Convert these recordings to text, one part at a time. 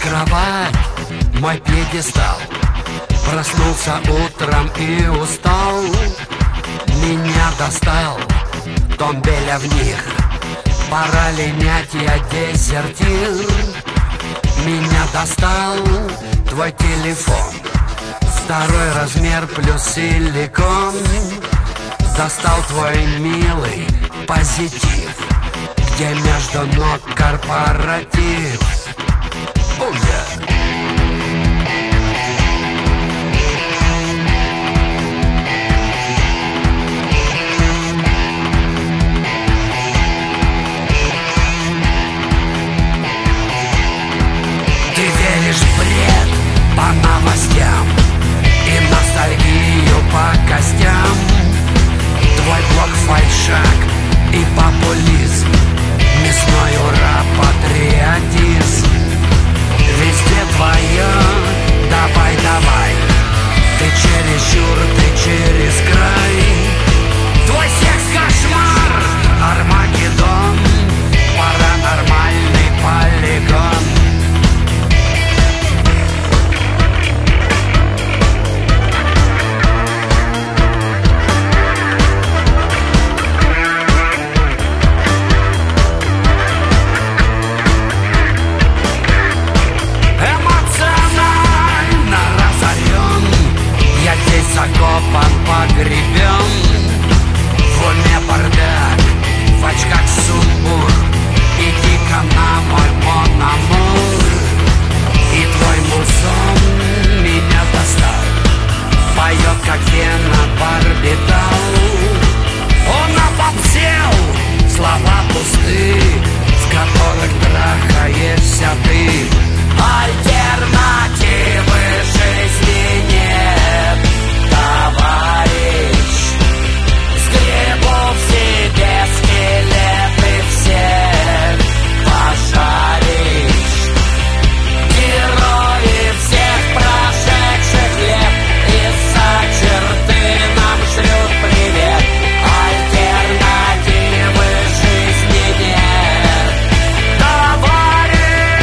кровать, мой пьедестал. Проснулся утром и устал. Меня достал Том Беля в них. Пора линять, я дезертир. Меня достал твой телефон, второй размер плюс силикон. Достал твой милый позитив, где между ног корпоратив. Ты веришь в бред по новостям и ностальгию по костям. Твой блог фальшак и популизм, мясной ура, патриотизм. Везде твое давай, давай. Ты чересчур, ты через край. Твой секс-кошмар, Армагеддон, паранормальный полигон. Закопан, погребен, в уме бардак, в очках сумбур. Иди-ка на мой мон-амур. И твой музон меня достал, поет, как Вена барбитал. Он обобсел, слова пусты, в которых трахаешься ты. Альтернативы жизни нет, товарищ. Сгребу в себе скелеты все, пожаришь. Герои всех прошедших лет из-за черты нам шлют привет. Альтернативы жизни нет, товарищ.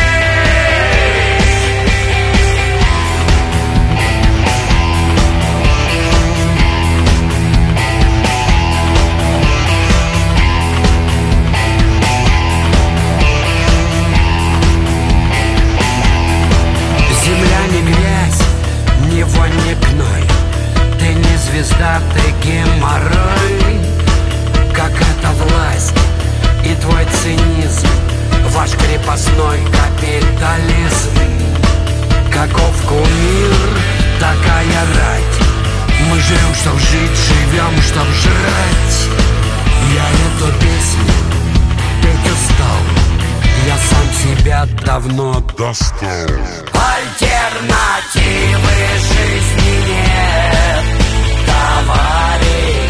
Земля не грязь, ни вонь, ни гной. Ты не звезда, ты геморрой. Как эта власть и твой цинизм, ваш крепостной капитализм. Каков кумир, такая рать. Мы живем, чтоб жить, живем, чтоб жрать. Я эту песню петь устал, я сам себя давно достал. Альтернативы жизни нет, товарищ.